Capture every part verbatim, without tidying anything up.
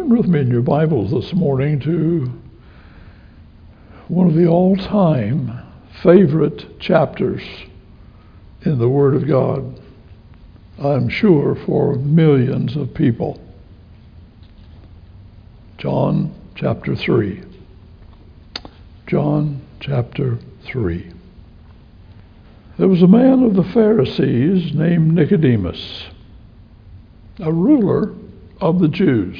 Turn with me in your Bibles this morning to one of the all-time favorite chapters in the Word of God, I'm sure, for millions of people. John chapter three. John chapter three. There was a man of the Pharisees named Nicodemus, a ruler of the Jews.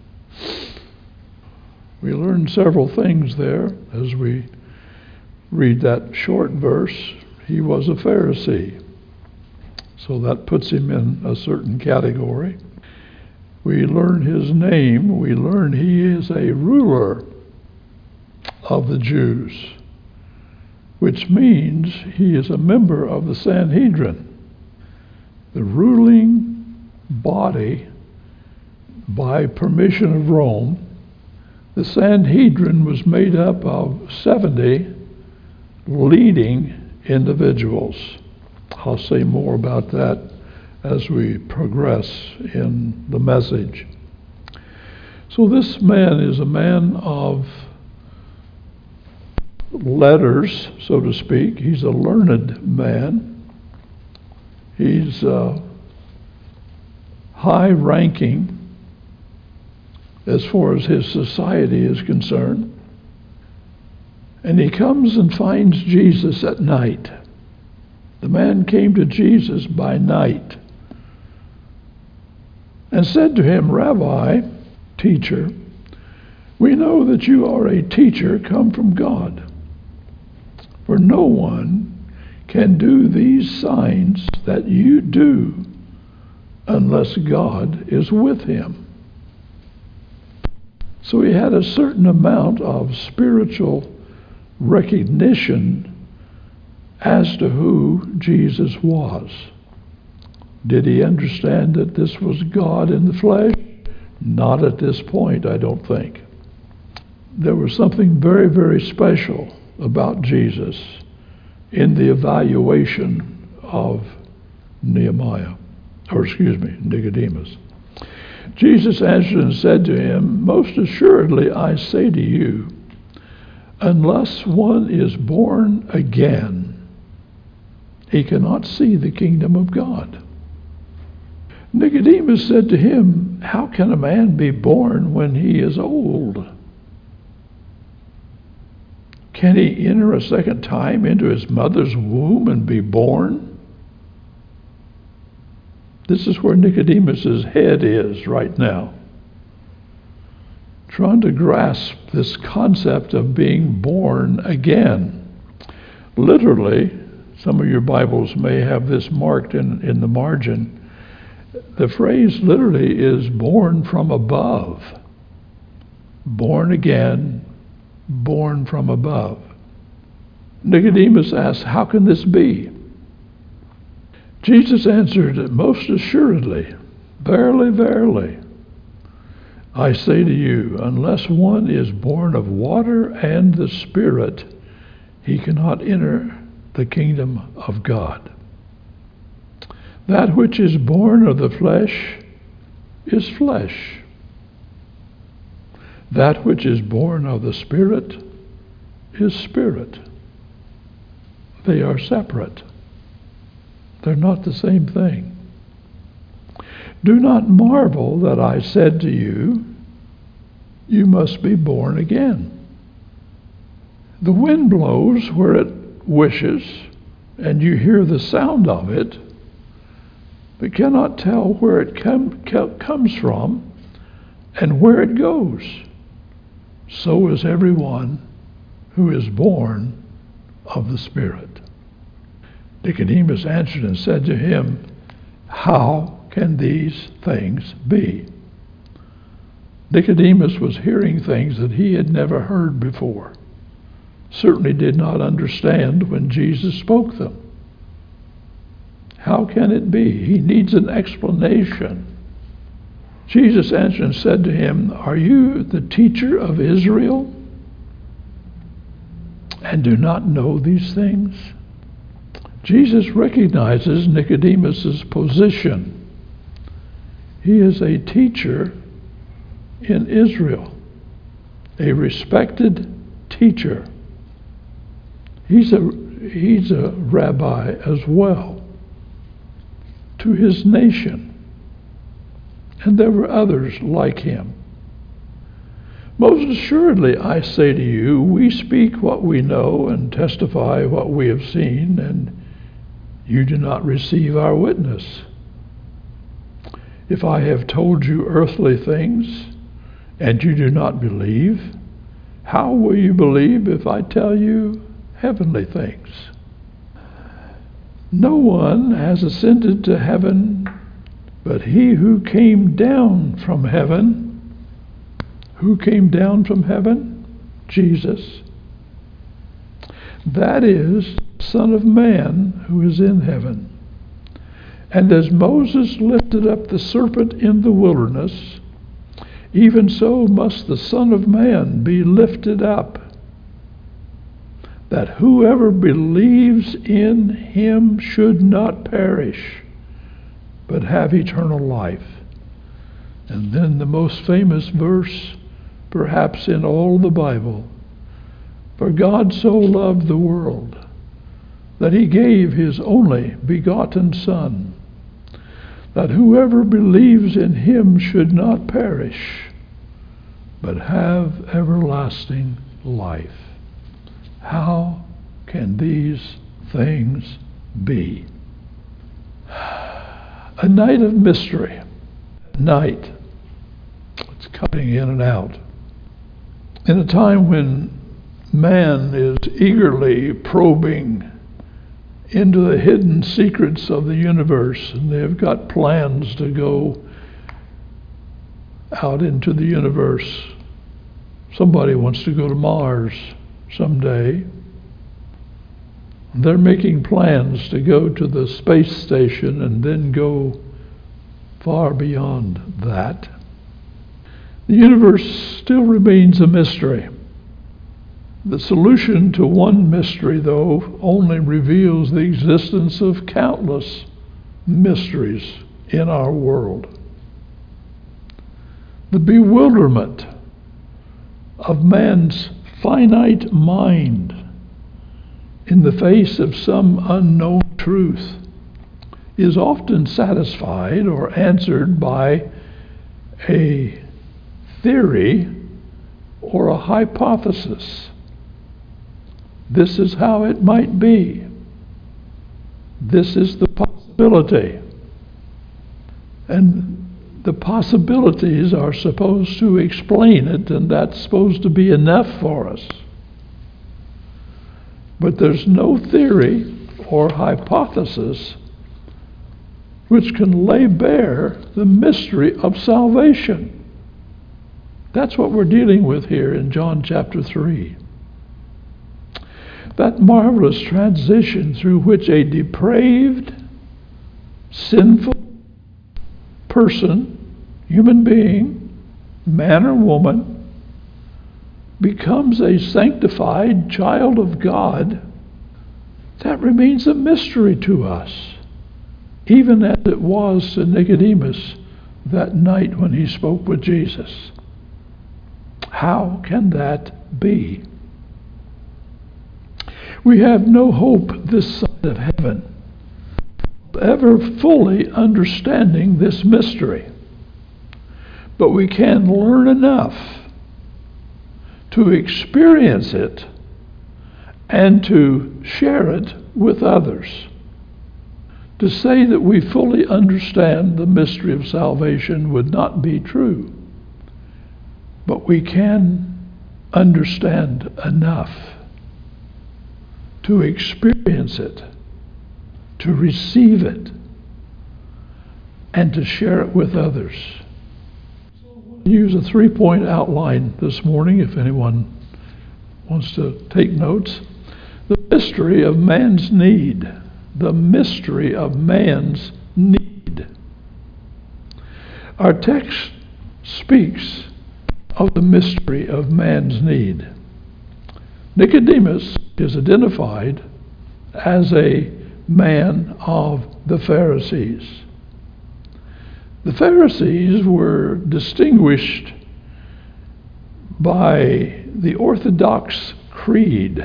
We learn several things there as we read that short verse. He was a Pharisee, so that puts him in a certain category. We learn his name. We learn he is a ruler of the Jews, which means he is a member of the Sanhedrin, the ruling body by permission of Rome. The Sanhedrin was made up of seventy leading individuals. I'll say more about that as we progress in the message. So this man is a man of letters, so to speak. He's a learned man. He's uh, high-ranking as far as his society is concerned. And he comes and finds Jesus at night. The man came to Jesus by night and said to him, "Rabbi, teacher, we know that you are a teacher come from God. For no one can do these signs that you do unless God is with him." So he had a certain amount of spiritual recognition as to who Jesus was. Did he understand that this was God in the flesh? Not at this point, I don't think. There was something very, very special about Jesus in the evaluation of Nehemiah, or excuse me, Nicodemus. Jesus answered and said to him, "Most assuredly I say to you, unless one is born again, he cannot see the kingdom of God." Nicodemus said to him, "How can a man be born when he is old? Can he enter a second time into his mother's womb and be born?" This is where Nicodemus's head is right now, trying to grasp this concept of being born again. Literally, some of your Bibles may have this marked in, in the margin. The phrase literally is born from above. Born again, born from above. Nicodemus asked, "How can this be?" Jesus answered, "Most assuredly, verily, verily, I say to you, unless one is born of water and the Spirit, he cannot enter the kingdom of God. That which is born of the flesh is flesh. That which is born of the Spirit is spirit." They are separate. They're not the same thing. "Do not marvel that I said to you, you must be born again. The wind blows where it wishes, and you hear the sound of it, but cannot tell where it com- comes from and where it goes. So is everyone who is born of the Spirit." Nicodemus answered and said to him, "How can these things be?" Nicodemus was hearing things that he had never heard before, certainly did not understand when Jesus spoke them. How can it be? He needs an explanation. Jesus answered and said to him, "Are you the teacher of Israel and do not know these things?" Jesus recognizes Nicodemus's position. He is a teacher in Israel, a respected teacher. He's a, he's a rabbi as well to his nation. And there were others like him. Most assuredly, I say to you, we speak what we know and testify what we have seen, and you do not receive our witness. If I have told you earthly things, and you do not believe, how will you believe if I tell you heavenly things? No one has ascended to heaven but he who came down from heaven. Who came down from heaven? Jesus. That is, Son of Man who is in heaven. And as Moses lifted up the serpent in the wilderness, even so must the Son of Man be lifted up, that whoever believes in him should not perish, but have eternal life. And then the most famous verse, perhaps in all the Bible, for God so loved the world that he gave his only begotten Son, that whoever believes in him should not perish, but have everlasting life. How can these things be? A night of mystery. Night. It's cutting in and out. In a time when man is eagerly probing into the hidden secrets of the universe, and they've got plans to go out into the universe. Somebody wants to go to Mars someday. They're making plans to go to the space station and then go far beyond that. The universe still remains a mystery. The solution to one mystery, though, only reveals the existence of countless mysteries in our world. The bewilderment of man's finite mind in the face of some unknown truth is often satisfied or answered by a theory or a hypothesis. This is how it might be. This is the possibility. And the possibilities are supposed to explain it, and that's supposed to be enough for us. But there's no theory or hypothesis which can lay bare the mystery of salvation. That's what we're dealing with here in John chapter three. That marvelous transition through which a depraved, sinful person, human being, man or woman, becomes a sanctified child of God, that remains a mystery to us, even as it was to Nicodemus that night when he spoke with Jesus. How can that be? We have no hope this side of heaven of ever fully understanding this mystery, but we can learn enough to experience it and to share it with others. To say that we fully understand the mystery of salvation would not be true, but we can understand enough to experience it, to receive it, and to share it with others. Use a three-point outline this morning if anyone wants to take notes. The mystery of man's need. The mystery of man's need. Our text speaks of the mystery of man's need. Nicodemus is identified as a man of the Pharisees. The Pharisees were distinguished by the Orthodox Creed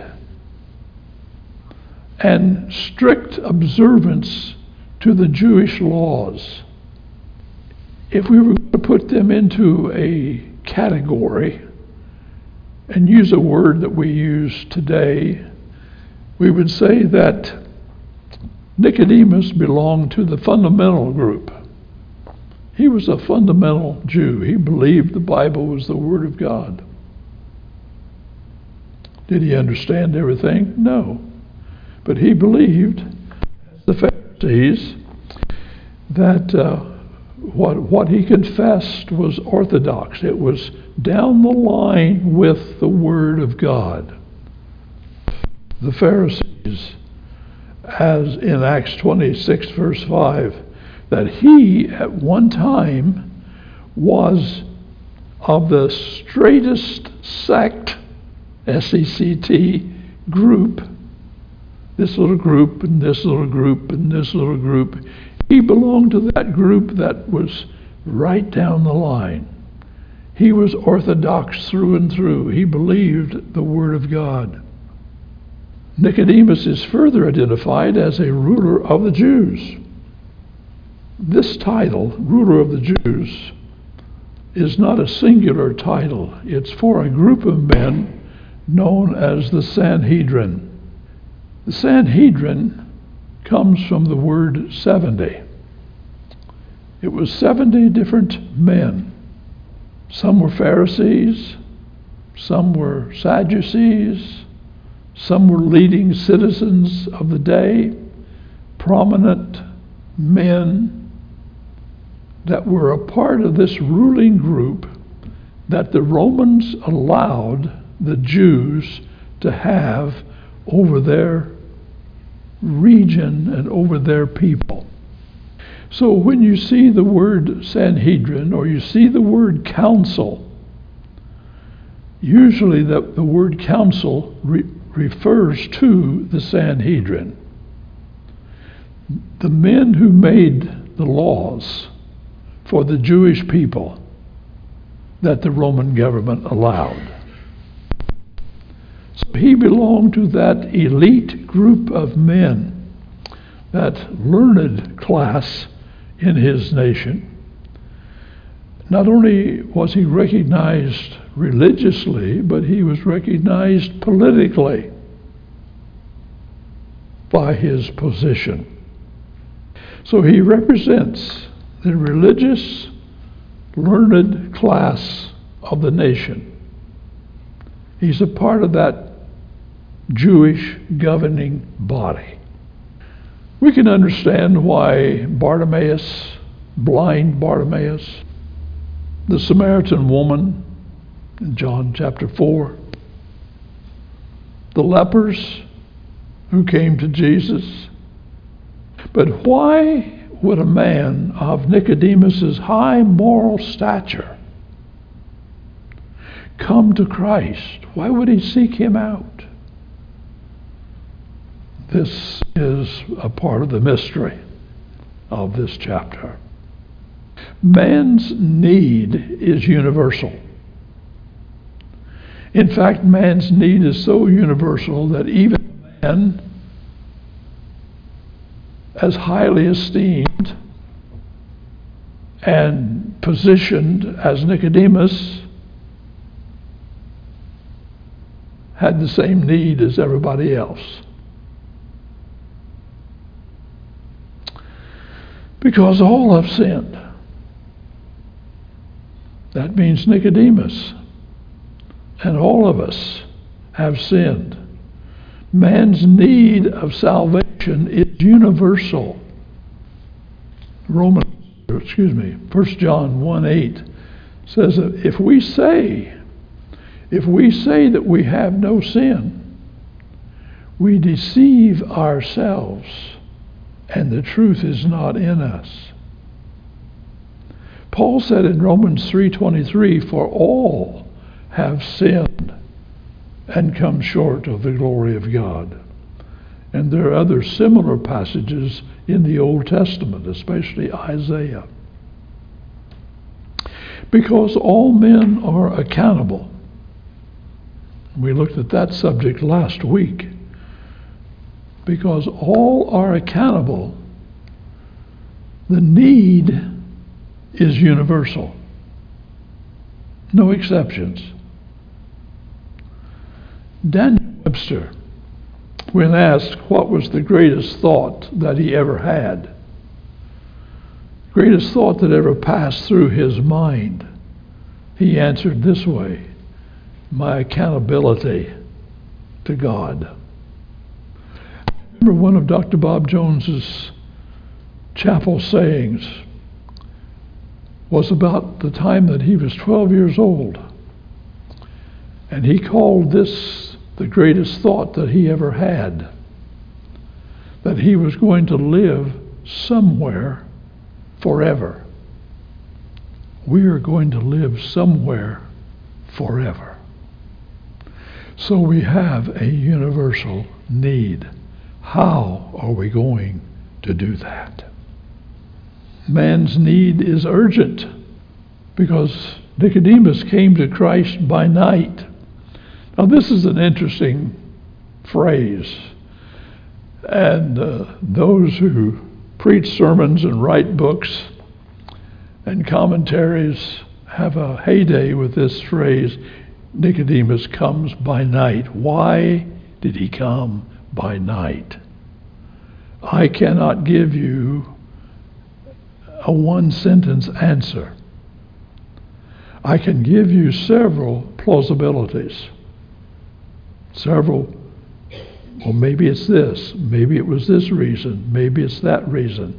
and strict observance to the Jewish laws. If we were going to put them into a category and use a word that we use today, we would say that Nicodemus belonged to the fundamental group. He was a fundamental Jew. He believed the Bible was the Word of God. Did he understand everything? No. But he believed, as the Pharisees, that uh, what, what he confessed was orthodox. It was down the line with the Word of God. The Pharisees, as in Acts twenty-six, verse five, that he at one time was of the straightest sect, S E C T, group, this little group and this little group and this little group. He belonged to that group that was right down the line. He was orthodox through and through. He believed the Word of God. Nicodemus is further identified as a ruler of the Jews. This title, ruler of the Jews, is not a singular title. It's for a group of men known as the Sanhedrin. The Sanhedrin comes from the word seventy. It was seventy different men. Some were Pharisees, some were Sadducees, some were leading citizens of the day, prominent men that were a part of this ruling group that the Romans allowed the Jews to have over their region and over their people. So when you see the word Sanhedrin or you see the word council, usually the, the word council re- refers to the Sanhedrin. The men who made the laws for the Jewish people that the Roman government allowed. So he belonged to that elite group of men, that learned class in his nation. Not only was he recognized religiously, but he was recognized politically by his position. So he represents the religious, learned class of the nation. He's a part of that Jewish governing body. We can understand why Bartimaeus, blind Bartimaeus, the Samaritan woman in John chapter four, the lepers who came to Jesus. But why would a man of Nicodemus's high moral stature come to Christ? Why would he seek him out? This is a part of the mystery of this chapter. Man's need is universal. In fact, man's need is so universal that even man, as highly esteemed and positioned as Nicodemus, had the same need as everybody else. Because all have sinned. That means Nicodemus and all of us have sinned. Man's need of salvation is universal. Romans, excuse me, First John one eight says that if we say, if we say that we have no sin, we deceive ourselves, and the truth is not in us. Paul said in Romans three twenty-three, for all have sinned and come short of the glory of God. And there are other similar passages in the Old Testament, especially Isaiah. Because all men are accountable We looked at that subject last week, because all are accountable. The need is universal. No exceptions. Daniel Webster, when asked what was the greatest thought that he ever had, greatest thought that ever passed through his mind, he answered this way: my accountability to God. I remember one of Doctor Bob Jones's chapel sayings was about the time that he was twelve years old. And he called this the greatest thought that he ever had, that he was going to live somewhere forever. We are going to live somewhere forever. So we have a universal need. How are we going to do that? Man's need is urgent, because Nicodemus came to Christ by night. Now, this is an interesting phrase, and uh, those who preach sermons and write books and commentaries have a heyday with this phrase, Nicodemus comes by night. Why did he come by night? I cannot give you a one-sentence answer. I can give you several plausibilities. Several, well, maybe it's this, maybe it was this reason, maybe it's that reason.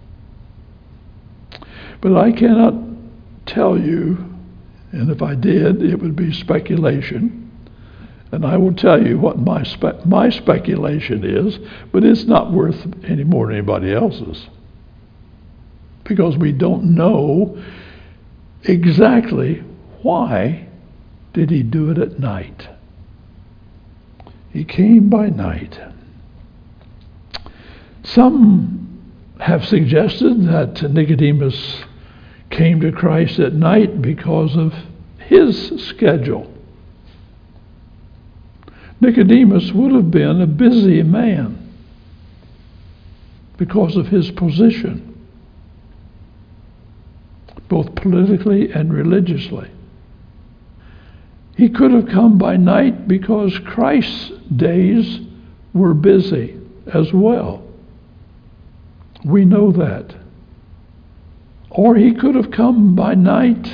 But I cannot tell you, and if I did, it would be speculation. And I will tell you what my spe- my speculation is, but it's not worth any more than anybody else's, because we don't know exactly why did he do it at night. He came by night. Some have suggested that Nicodemus came to Christ at night because of his schedule. Nicodemus would have been a busy man because of his position, both politically and religiously. He could have come by night because Christ's days were busy as well. We know that. Or he could have come by night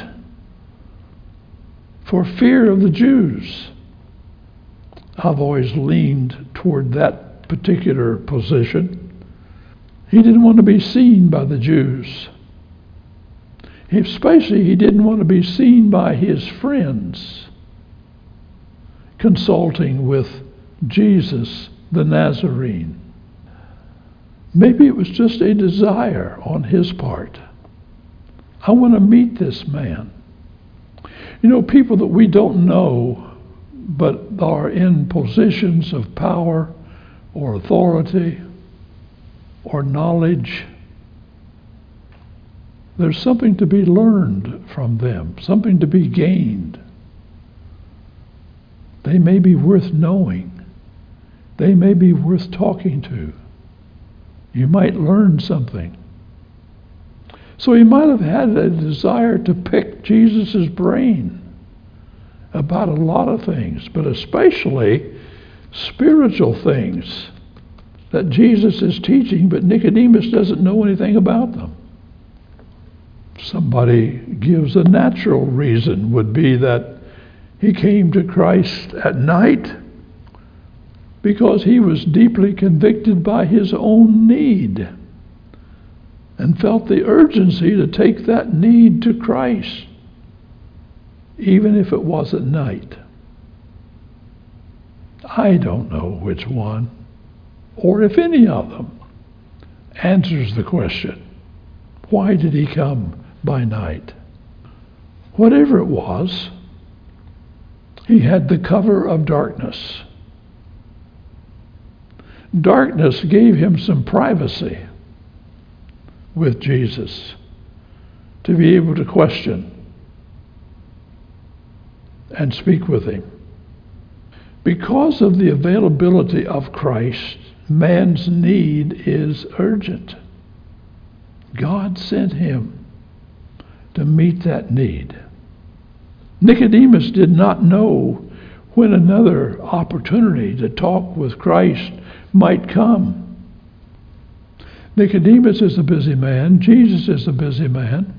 for fear of the Jews. I've always leaned toward that particular position. He didn't want to be seen by the Jews. Especially, he didn't want to be seen by his friends consulting with Jesus the Nazarene. Maybe it was just a desire on his part. I want to meet this man. You know, people that we don't know but are in positions of power or authority or knowledge, there's something to be learned from them, something to be gained. They may be worth knowing. They may be worth talking to. You might learn something. So he might have had a desire to pick Jesus' brain about a lot of things, but especially spiritual things that Jesus is teaching, but Nicodemus doesn't know anything about them. Somebody gives a natural reason, would be that he came to Christ at night because he was deeply convicted by his own need and felt the urgency to take that need to Christ, even if it was at night. I don't know which one, or if any of them, answers the question, why did he come by night? Whatever it was, he had the cover of darkness. Darkness gave him some privacy with Jesus to be able to question and speak with him. Because of the availability of Christ, man's need is urgent. God sent him to meet that need. Nicodemus did not know when another opportunity to talk with Christ might come. Nicodemus is a busy man. Jesus is a busy man.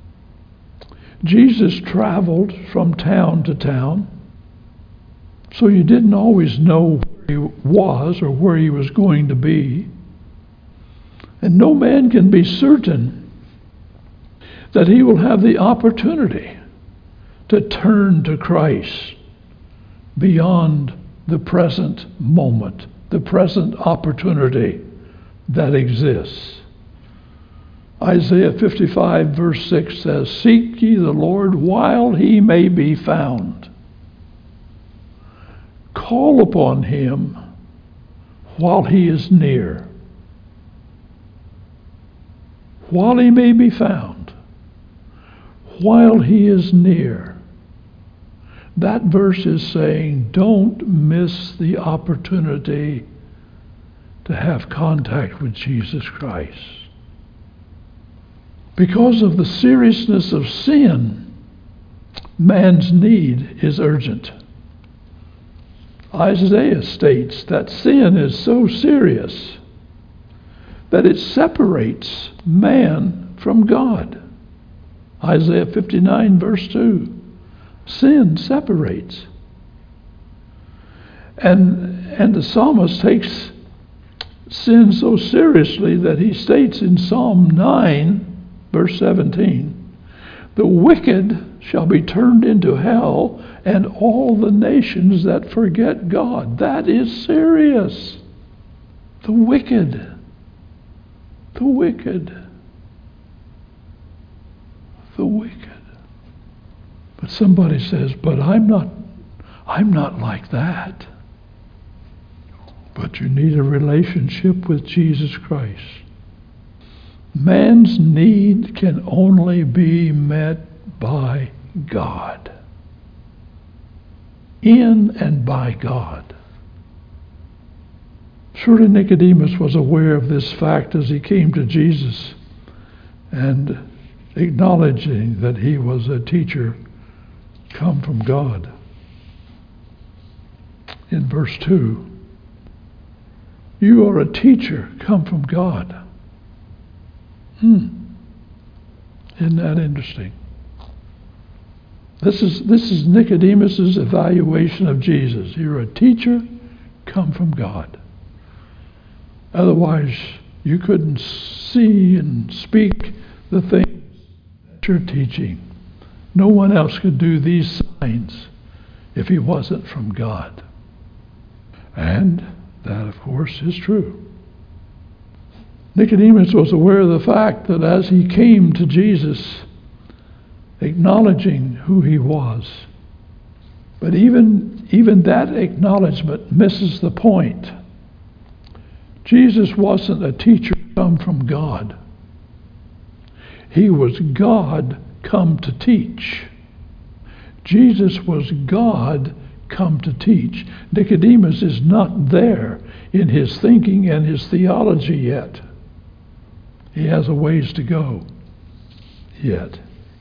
Jesus traveled from town to town, so you didn't always know where he was or where he was going to be. And no man can be certain that he will have the opportunity to turn to Christ beyond the present moment, the present opportunity that exists. Isaiah fifty-five verse six says, "Seek ye the Lord while he may be found. Call upon him while he is near." While he may be found, while he is near. That verse is saying, don't miss the opportunity to have contact with Jesus Christ. Because of the seriousness of sin, man's need is urgent. Isaiah states that sin is so serious that it separates man from God. Isaiah fifty-nine verse two. Sin separates. And, and the psalmist takes sin so seriously that he states in Psalm nine verse seventeen, "The wicked shall be turned into hell, and all the nations that forget God." That is serious. The wicked. The wicked. The wicked. But somebody says, but I'm not, I'm not like that. But you need a relationship with Jesus Christ. Man's need can only be met by God. In and by God. Surely Nicodemus was aware of this fact as he came to Jesus and acknowledging that he was a teacher come from God. In verse two, you are a teacher come from God. Hmm. Isn't that interesting? This is, this is Nicodemus's evaluation of Jesus. You're a teacher come from God. Otherwise, you couldn't see and speak the things that you're teaching. No one else could do these signs if he wasn't from God. And that, of course, is true. Nicodemus was aware of the fact that as he came to Jesus, acknowledging who he was, but even, even that acknowledgement misses the point. Jesus wasn't a teacher come from God. He was God come to teach. Jesus was God come to teach. Nicodemus is not there in his thinking and his theology yet. He has a ways to go yet.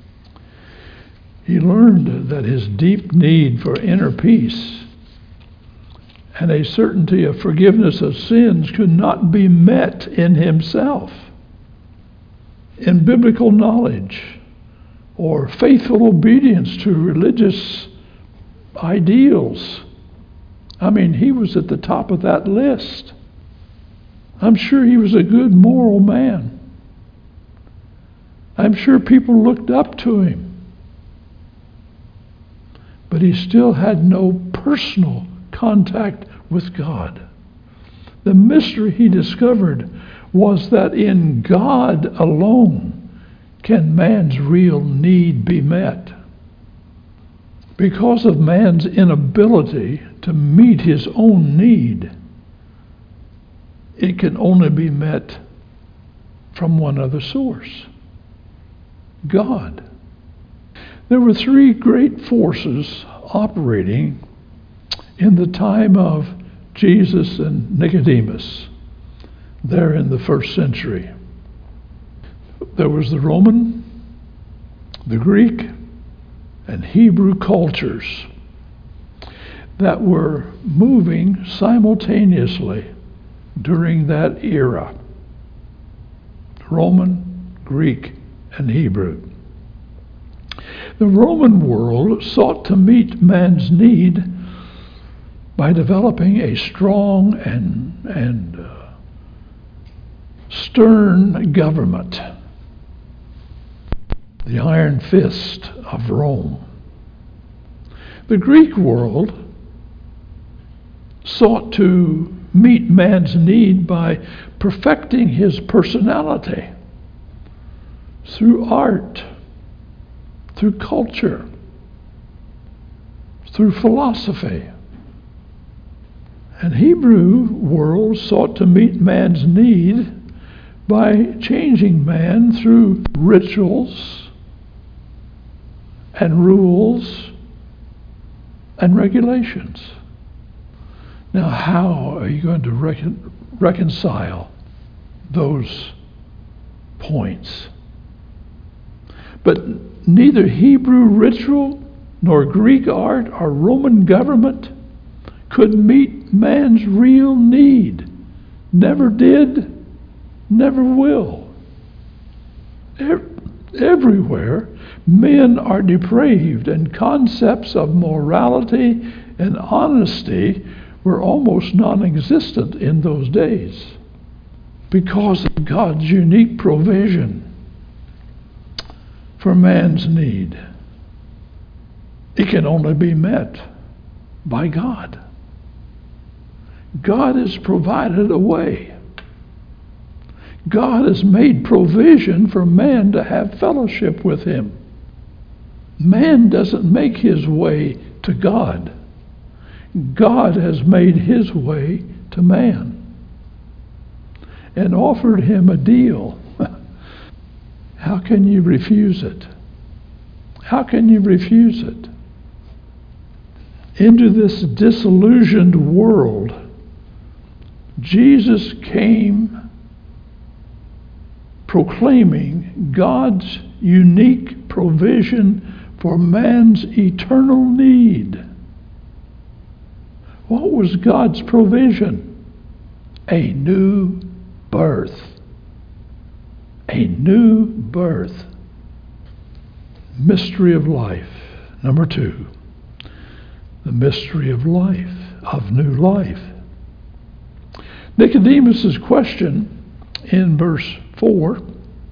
He learned that his deep need for inner peace and a certainty of forgiveness of sins could not be met in himself, in biblical knowledge, or faithful obedience to religious ideals. I mean, he was at the top of that list. I'm sure he was a good moral man. I'm sure people looked up to him. But he still had no personal contact with God. The mystery he discovered was that in God alone can man's real need be met. Because of man's inability to meet his own need, it can only be met from one other source, God. There were three great forces operating in the time of Jesus and Nicodemus, there in the first century. There was the Roman, the Greek, and Hebrew cultures that were moving simultaneously during that era. Roman, Greek, and Hebrew. The Roman world sought to meet man's need by developing a strong and, and uh, stern government, the iron fist of Rome. The Greek world sought to meet man's need by perfecting his personality through art, through culture, through philosophy. And Hebrew world sought to meet man's need by changing man through rituals and rules and regulations. Now, how are you going to recon- reconcile those points? But neither Hebrew ritual nor Greek art or Roman government could meet man's real need. Never did, never will. Everywhere, men are depraved, and concepts of morality and honesty were almost non-existent in those days because of God's unique provision for man's need. It can only be met by God. God has provided a way. God has made provision for man to have fellowship with him. Man doesn't make his way to God. God has made his way to man and offered him a deal. How can you refuse it? How can you refuse it? Into this disillusioned world, Jesus came proclaiming God's unique provision for man's eternal need. What was God's provision? A new birth. A new birth. Mystery of life. Number two, the mystery of life, of new life. Nicodemus's question in verse four,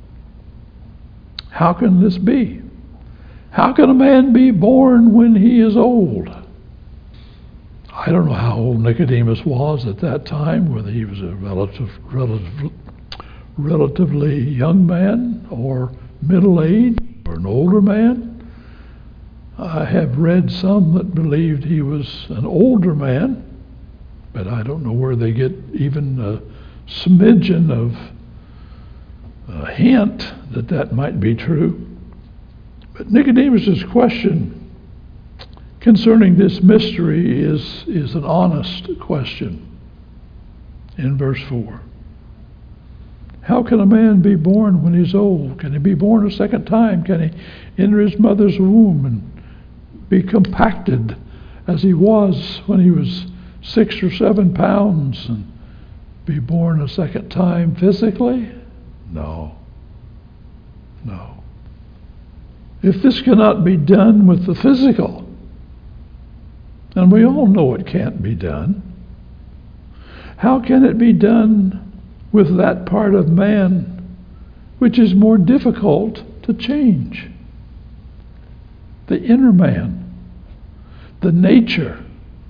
how can this be? How can a man be born when he is old? I don't know how old Nicodemus was at that time, whether he was a relative, relative, relatively young man or middle-aged or an older man. I have read some that believed he was an older man, but I don't know where they get even a smidgen of a hint that that might be true. But Nicodemus's question concerning this mystery is, is an honest question in verse four. How can a man be born when he's old? Can he be born a second time? Can he enter his mother's womb and be compacted as he was when he was six or seven pounds and be born a second time physically? No. No. If this cannot be done with the physical, and we all know it can't be done, how can it be done with that part of man which is more difficult to change? The inner man, the nature.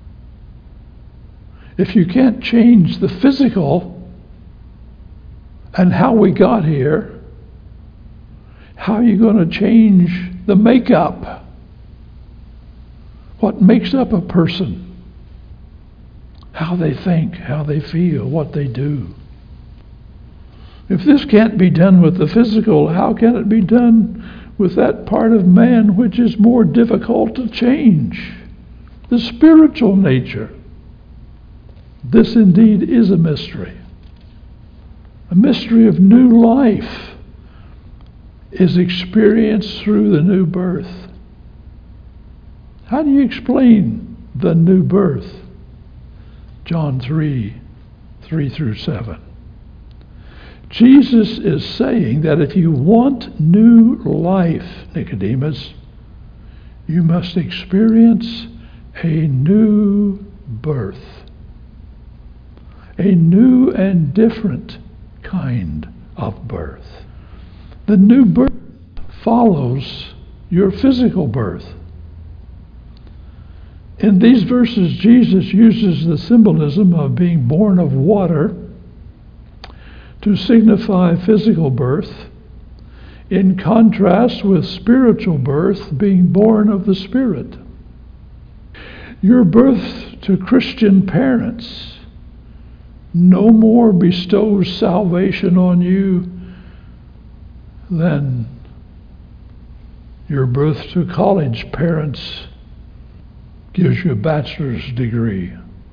If you can't change the physical and how we got here, how are you going to change the makeup? What makes up a person? How they think, how they feel, what they do. If this can't be done with the physical, how can it be done with that part of man which is more difficult to change? the spiritual nature. This indeed is a mystery. A mystery of new life is experienced through the new birth. How do you explain the new birth? John three, three through seven. Jesus is saying that if you want new life, Nicodemus, you must experience a new birth. A new and different kind of birth. The new birth follows your physical birth. In these verses, Jesus uses the symbolism of being born of water to signify physical birth, in contrast with spiritual birth being born of the Spirit. Your birth to Christian parents no more bestows salvation on you than your birth to college parents gives you a bachelor's degree.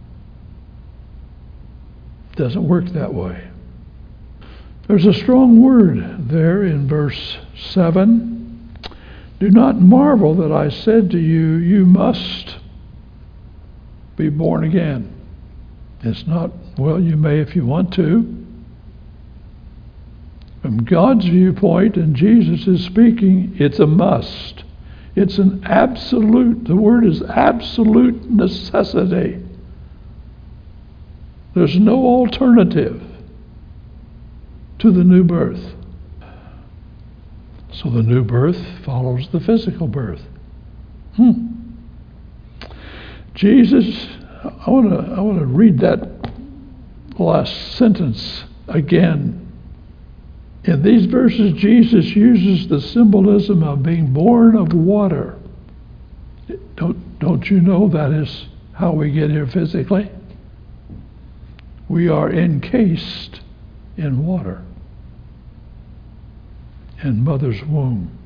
It doesn't work that way. There's a strong word there in verse seven. Do not marvel that I said to you, you must be born again. It's not, well, you may if you want to. From God's viewpoint, and Jesus is speaking, it's a must. It's an absolute, the word is absolute necessity. There's no alternative to the new birth. So the new birth follows the physical birth. Hmm. Jesus, I want to I want to read that last sentence again. In these verses, Jesus uses the symbolism of being born of water. Don't, don't you know that is how we get here physically? We are encased in water in mother's womb.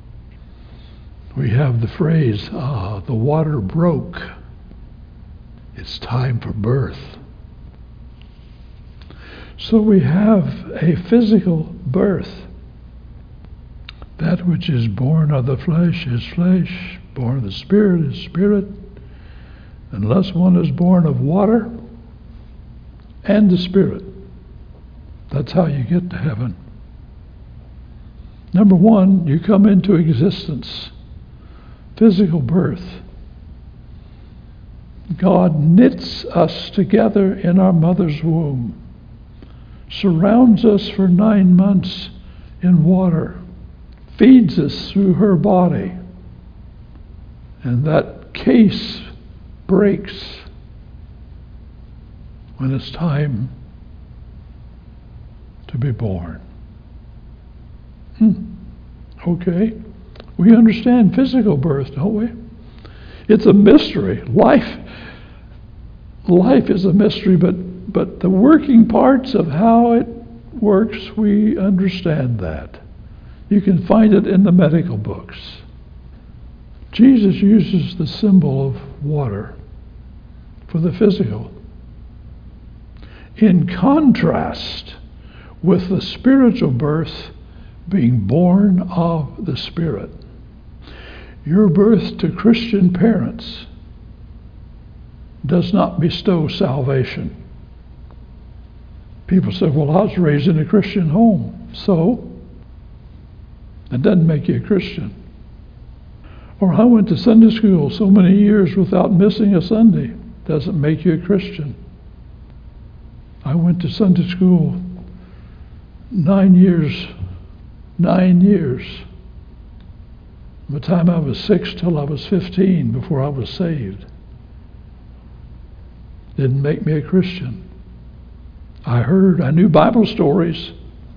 We have the phrase, ah, the water broke. It's time for birth. So we have a physical birth. That which is born of the flesh is flesh, born of the Spirit is spirit. Unless one is born of water and the Spirit, that's how you get to heaven. Number one, you come into existence. Physical birth. God knits us together in our mother's womb, surrounds us for nine months in water, feeds us through her body, and that case breaks when it's time to be born. Hmm. Okay. We understand physical birth, don't we? It's a mystery. Life, life is a mystery, but, but the working parts of how it works, we understand that. You can find it in the medical books. Jesus uses the symbol of water for the physical, in contrast with the spiritual birth being born of the Spirit. Your birth to Christian parents does not bestow salvation. People say, well, I was raised in a Christian home. So? It doesn't make you a Christian. Or I went to Sunday school so many years without missing a Sunday. Doesn't make you a Christian. I went to Sunday school nine years, nine years. From the time I was six till I was fifteen before I was saved. Didn't make me a Christian. I heard, I knew Bible stories.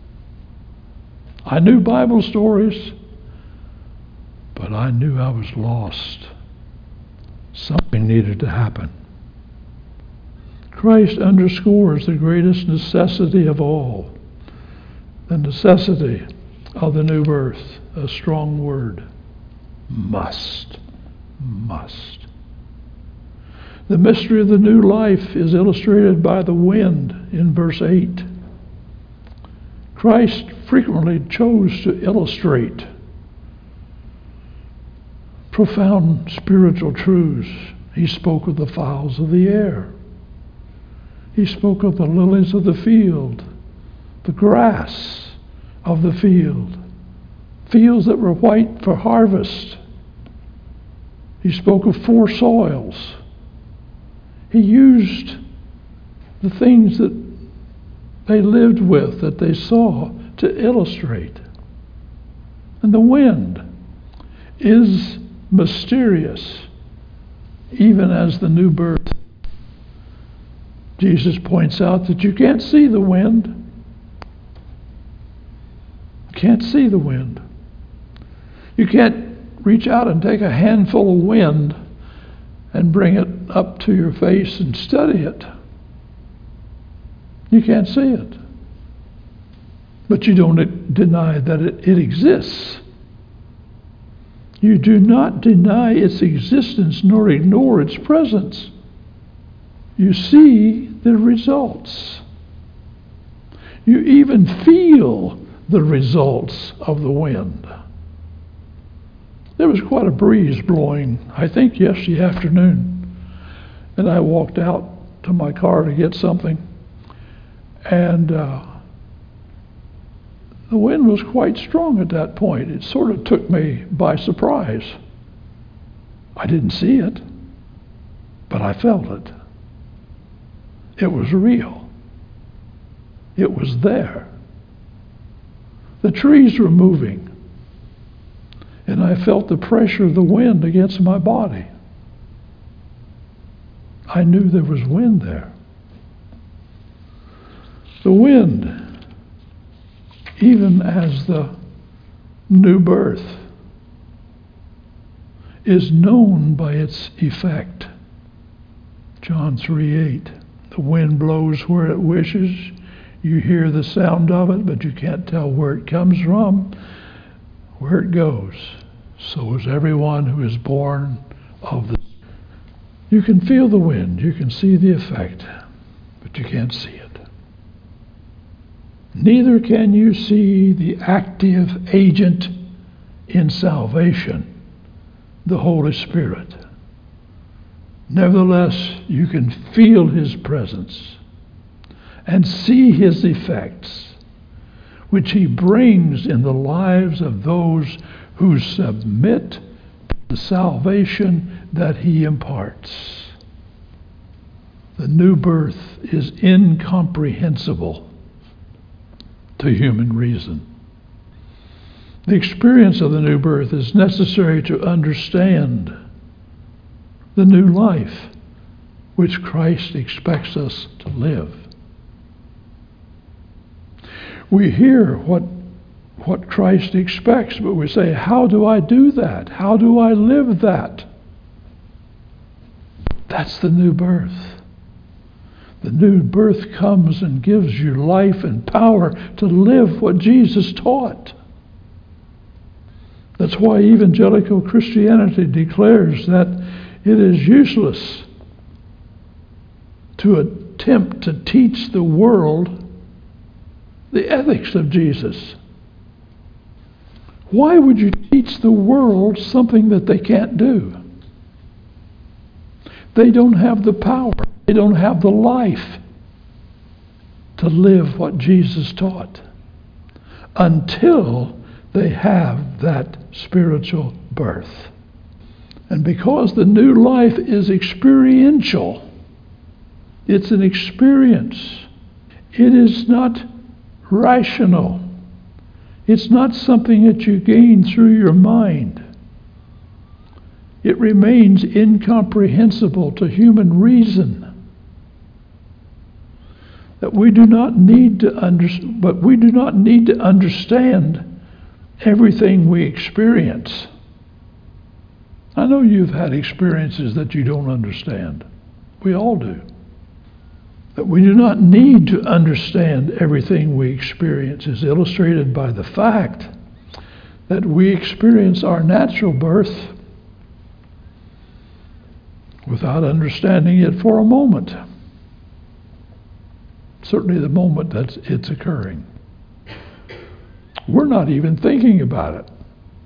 I knew Bible stories, but I knew I was lost. Something needed to happen. Christ underscores the greatest necessity of all, the necessity of the new birth, a strong word. Must. Must. The mystery of the new life is illustrated by the wind in verse eight. Christ frequently chose to illustrate profound spiritual truths. He spoke of the fowls of the air. He spoke of the lilies of the field, the grass of the field, fields that were white for harvest. He spoke of four soils. He used the things that they lived with, that they saw, to illustrate. And the wind is mysterious, even as the new birth. Jesus points out that you can't see the wind. You can't see the wind. You can't reach out and take a handful of wind and bring it up to your face and study it. You can't see it. But you don't deny that it, it exists. You do not deny its existence nor ignore its presence. You see the results. You even feel the results of the wind. There was quite a breeze blowing, I think, yesterday afternoon. And I walked out to my car to get something. And uh, the wind was quite strong at that point. It sort of took me by surprise. I didn't see it, but I felt it. It was real. It was there. The trees were moving. And I felt the pressure of the wind against my body. I knew there was wind there. The wind, even as the new birth, is known by its effect. John three eight. The wind blows where it wishes. You hear the sound of it, but you can't tell where it comes from, where it goes. So is everyone who is born of the... You can feel the wind, you can see the effect, but you can't see it. Neither can you see the active agent in salvation, the Holy Spirit. Nevertheless, you can feel His presence and see His effects, which He brings in the lives of those who submit to the salvation that He imparts. The new birth is incomprehensible to human reason. The experience of the new birth is necessary to understand the new life which Christ expects us to live. We hear what what Christ expects, but we say, how do I do that? How do I live that? That's the new birth. The new birth comes and gives you life and power to live what Jesus taught. That's why evangelical Christianity declares that it is useless to attempt to teach the world the ethics of Jesus. Why would you teach the world something that they can't do? They don't have the power. They don't have the life to live what Jesus taught until they have that spiritual birth. And because the new life is experiential, it's an experience. It is not rational. It's not something that you gain through your mind. It remains incomprehensible to human reason. That we do not need to under, but we do not need to understand everything we experience. I know you've had experiences that you don't understand. We all do. That we do not need to understand everything we experience is illustrated by the fact that we experience our natural birth without understanding it for a moment. Certainly the moment that it's occurring. We're not even thinking about it.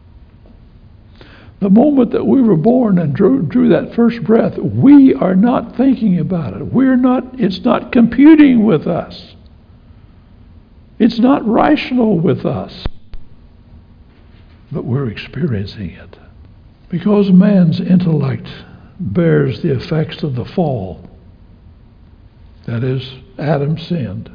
The moment that we were born and drew, drew that first breath, we are not thinking about it. We're not, it's not computing with us. It's not rational with us. But we're experiencing it. Because man's intellect bears the effects of the fall. That is, Adam sinned.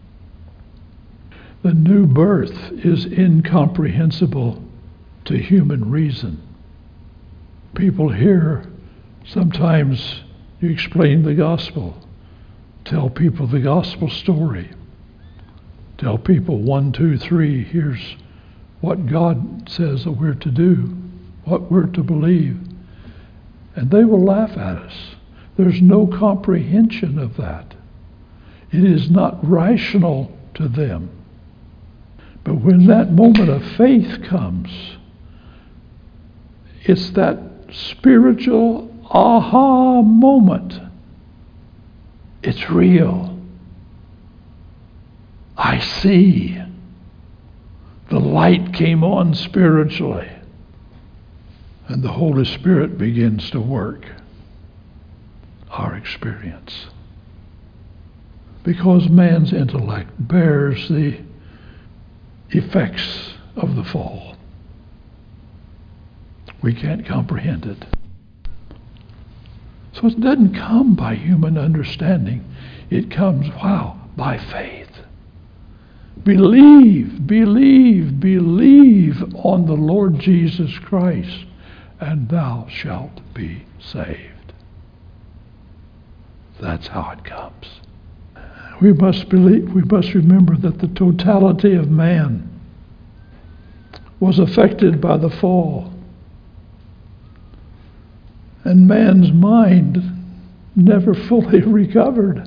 The new birth is incomprehensible to human reason. People hear, sometimes you explain the gospel, tell people the gospel story, tell people one, two, three, here's what God says that we're to do, what we're to believe, and they will laugh at us. There's no comprehension of that. It is not rational to them. But when that moment of faith comes, it's that spiritual aha moment. It's real. I see. The light came on spiritually. And the Holy Spirit begins to work our experience. Because man's intellect bears the effects of the fall. We can't comprehend it. So it doesn't come by human understanding. It comes, wow, by faith. Believe, believe, believe on the Lord Jesus Christ, and thou shalt be saved. That's how it comes. We must believe, we must remember that the totality of man was affected by the fall. And man's mind never fully recovered.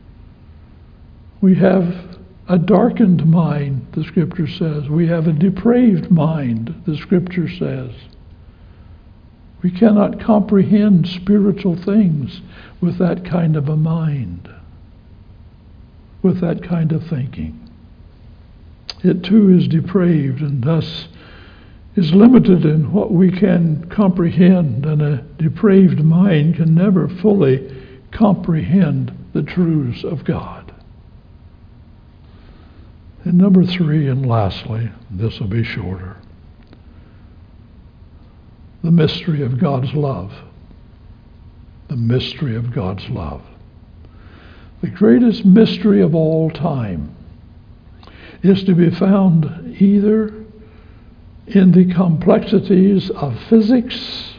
We have a darkened mind, the Scripture says. We have a depraved mind, the Scripture says. We cannot comprehend spiritual things with that kind of a mind, with that kind of thinking. It too is depraved and thus is limited in what we can comprehend, and a depraved mind can never fully comprehend the truths of God. And number three, and lastly, this will be shorter, the mystery of God's love. The mystery of God's love. The greatest mystery of all time is to be found either in the complexities of physics.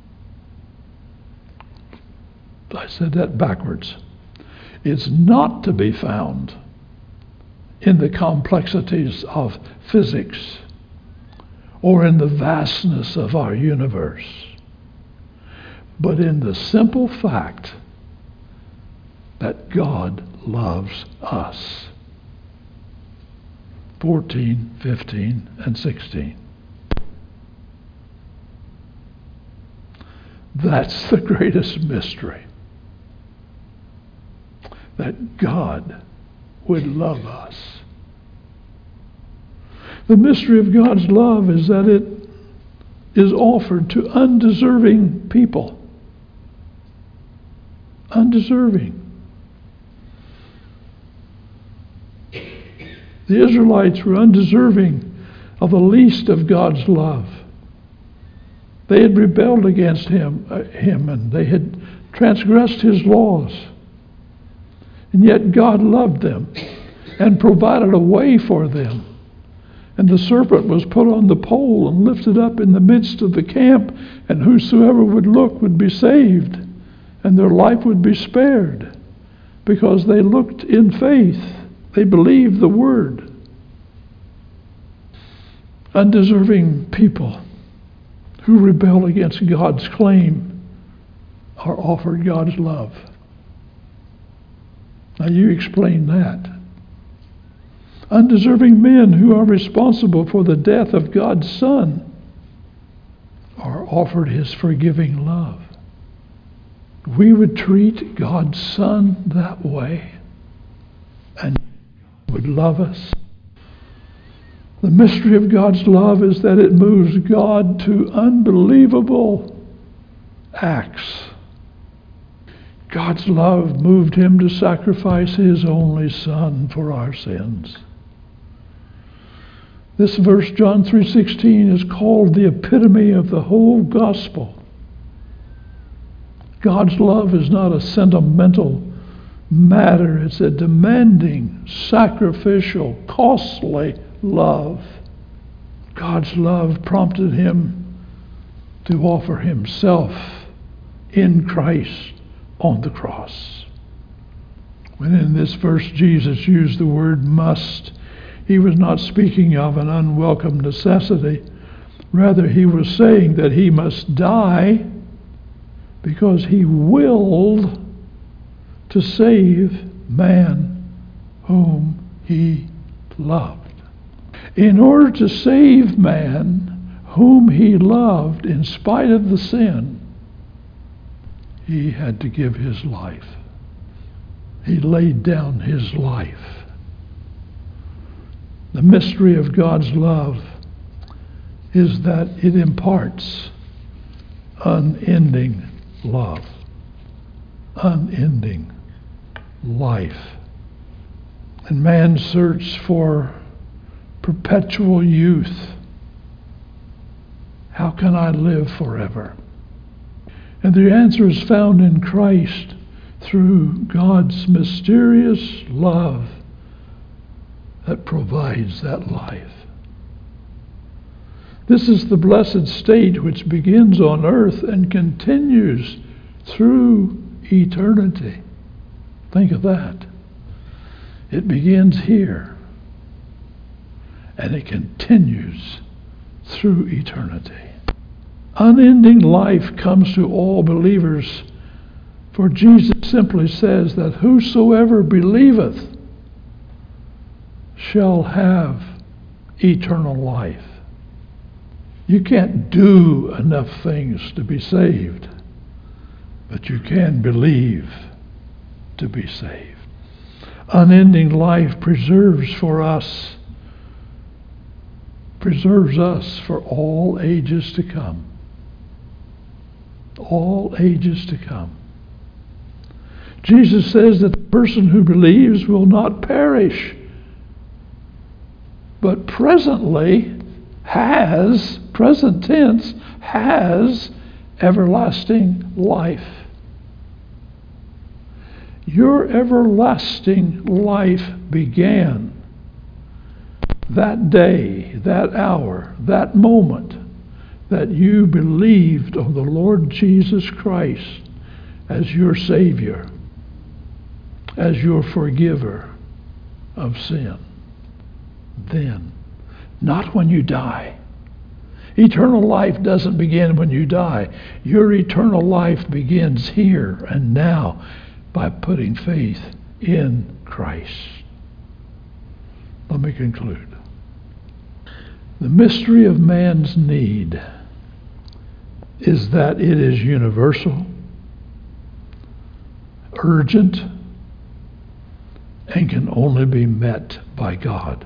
I said that backwards. It's not to be found in the complexities of physics or in the vastness of our universe, but in the simple fact that God loves us. fourteen, fifteen, and sixteen. That's the greatest mystery. That God would love us. The mystery of God's love is that it is offered to undeserving people. Undeserving. The Israelites were undeserving of the least of God's love. They had rebelled against him, uh, him, and they had transgressed his laws. And yet God loved them and provided a way for them. And the serpent was put on the pole and lifted up in the midst of the camp, and whosoever would look would be saved, and their life would be spared, because they looked in faith. They believed the word. Undeserving people who rebel against God's claim are offered God's love. Now you explain that. Undeserving men who are responsible for the death of God's Son are offered his forgiving love. we would treat God's Son that way, and would love us. The mystery of God's love is that it moves God to unbelievable acts. God's love moved him to sacrifice his only Son for our sins. This verse, John three sixteen, is called the epitome of the whole gospel. God's love is not a sentimental matter. It's a demanding, sacrificial, costly love. God's love prompted him to offer himself in Christ on the cross. When in this verse Jesus used the word must, he was not speaking of an unwelcome necessity. Rather, he was saying that he must die because he willed to save man whom he loved. In order to save man whom he loved in spite of the sin, he had to give his life. He laid down his life. The mystery of God's love is that it imparts unending love, unending life. And man's search for perpetual youth. How can I live forever? And the answer is found in Christ through God's mysterious love that provides that life. This is the blessed state which begins on earth and continues through eternity. Think of that. It begins here and it continues through eternity. Unending life comes to all believers, for Jesus simply says that whosoever believeth shall have eternal life. You can't do enough things to be saved, but you can believe to be saved. Unending life preserves for us, preserves us for all ages to come. All ages to come. Jesus says that the person who believes will not perish, but presently has, present tense, has everlasting life. Your everlasting life began that day, that hour, that moment that you believed on the Lord Jesus Christ as your Savior, as your forgiver of sin. Then, not when you die. Eternal life doesn't begin when you die. Your eternal life begins here and now by putting faith in Christ. Let me conclude. The mystery of man's need is that it is universal, urgent, and can only be met by God.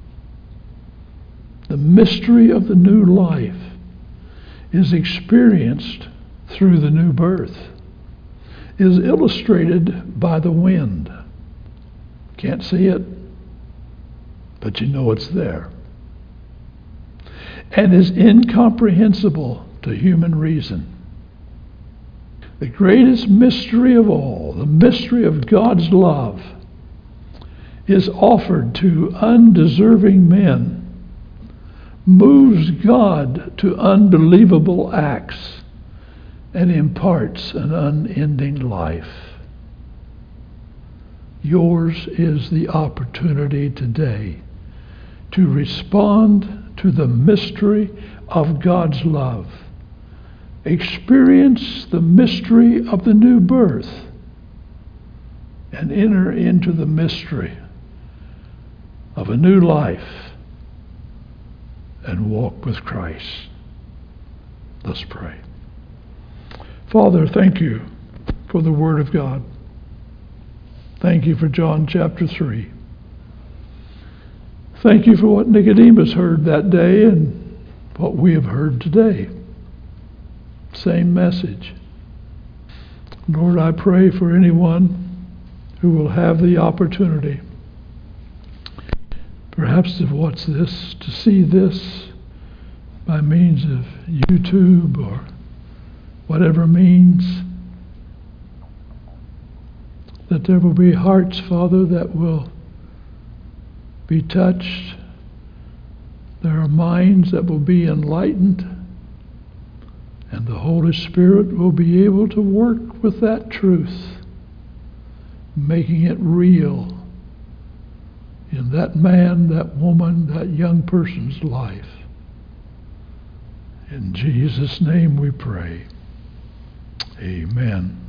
The mystery of the new life is experienced through the new birth, is illustrated by the wind. Can't see it, but you know it's there. And is incomprehensible to human reason. The greatest mystery of all, the mystery of God's love, is offered to undeserving men, moves God to unbelievable acts, and imparts an unending life. Yours is the opportunity today to respond to the mystery of God's love. Experience the mystery of the new birth and enter into the mystery of a new life and walk with Christ. Let's pray. Father, thank you for the Word of God. Thank you for John chapter three. Thank you for what Nicodemus heard that day and what we have heard today. Same message. Lord, I pray for anyone who will have the opportunity, perhaps to watch this, to see this by means of YouTube or whatever means, that there will be hearts, Father, that will be touched. There are minds that will be enlightened, and the Holy Spirit will be able to work with that truth, making it real in that man, that woman, that young person's life. In Jesus' name we pray. Amen.